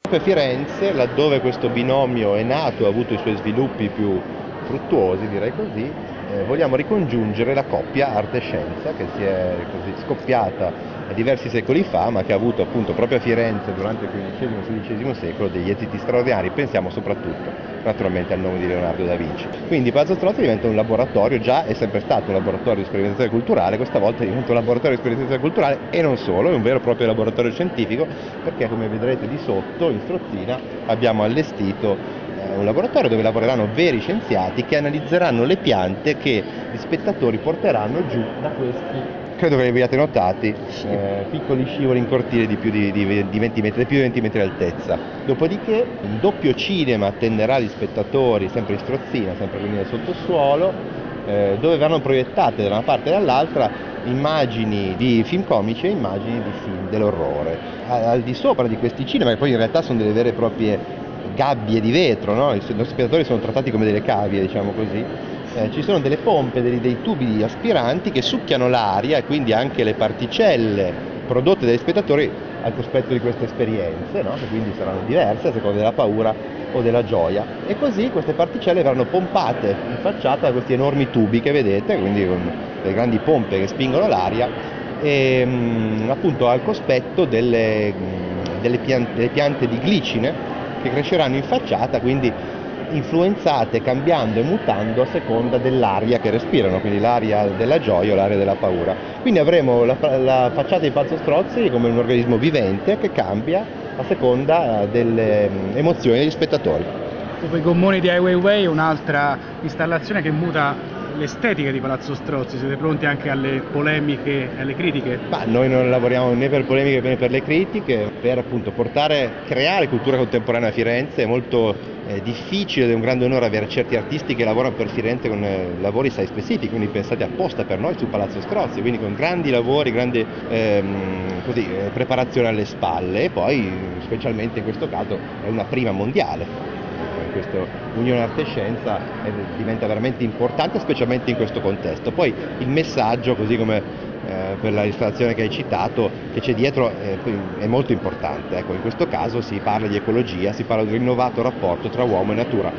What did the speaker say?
A Firenze, laddove questo binomio è nato e ha avuto i suoi sviluppi più fruttuosi, direi così, vogliamo ricongiungere la coppia arte-scienza che si è così scoppiata diversi secoli fa, ma che ha avuto appunto proprio a Firenze durante il XV e XVI secolo degli esiti straordinari. Pensiamo soprattutto naturalmente al nome di Leonardo da Vinci. Quindi Palazzo Strozzi diventa un laboratorio, già è sempre stato un laboratorio di sperimentazione culturale, questa volta diventa un laboratorio di sperimentazione culturale e non solo, è un vero e proprio laboratorio scientifico, perché come vedrete di sotto in strozzina abbiamo allestito un laboratorio dove lavoreranno veri scienziati che analizzeranno le piante che gli spettatori porteranno giù da questi, credo che li abbiate notati, piccoli scivoli in cortile di più di 20 metri, più di 20 metri di altezza. Dopodiché un doppio cinema attenderà gli spettatori, sempre in strozzina, sempre quindi nel sottosuolo, dove verranno proiettate da una parte e dall'altra immagini di film comici e immagini di film dell'orrore. Al di sopra di questi cinema, che poi in realtà sono delle vere e proprie gabbie di vetro, no? I nostri spettatori sono trattati come delle cavie, diciamo così. Ci sono delle pompe, dei tubi aspiranti che succhiano l'aria e quindi anche le particelle prodotte dagli spettatori al cospetto di queste esperienze, no? Che quindi saranno diverse a seconda della paura o della gioia. E così queste particelle verranno pompate in facciata da questi enormi tubi che vedete, quindi con delle grandi pompe che spingono l'aria e appunto al cospetto delle piante di glicine che cresceranno in facciata, quindi influenzate, cambiando e mutando a seconda dell'aria che respirano, quindi l'aria della gioia o l'aria della paura. Quindi avremo la facciata di Palazzo Strozzi come un organismo vivente che cambia a seconda delle emozioni degli spettatori. Dopo i gommoni di Ai Weiwei, un'altra installazione che muta l'estetica di Palazzo Strozzi. Siete pronti anche alle polemiche e alle critiche? Ma noi non lavoriamo né per polemiche né per le critiche, per appunto creare cultura contemporanea a Firenze. È molto difficile ed è un grande onore avere certi artisti che lavorano per Firenze con lavori assai specifici, quindi pensati apposta per noi su Palazzo Strozzi, quindi con grandi lavori, grande preparazione alle spalle, e poi specialmente in questo caso è una prima mondiale. Questa unione arte e scienza diventa veramente importante, specialmente in questo contesto. Poi il messaggio, così come per la installazione che hai citato, che c'è dietro è molto importante. Ecco, in questo caso si parla di ecologia, si parla di un rinnovato rapporto tra uomo e natura.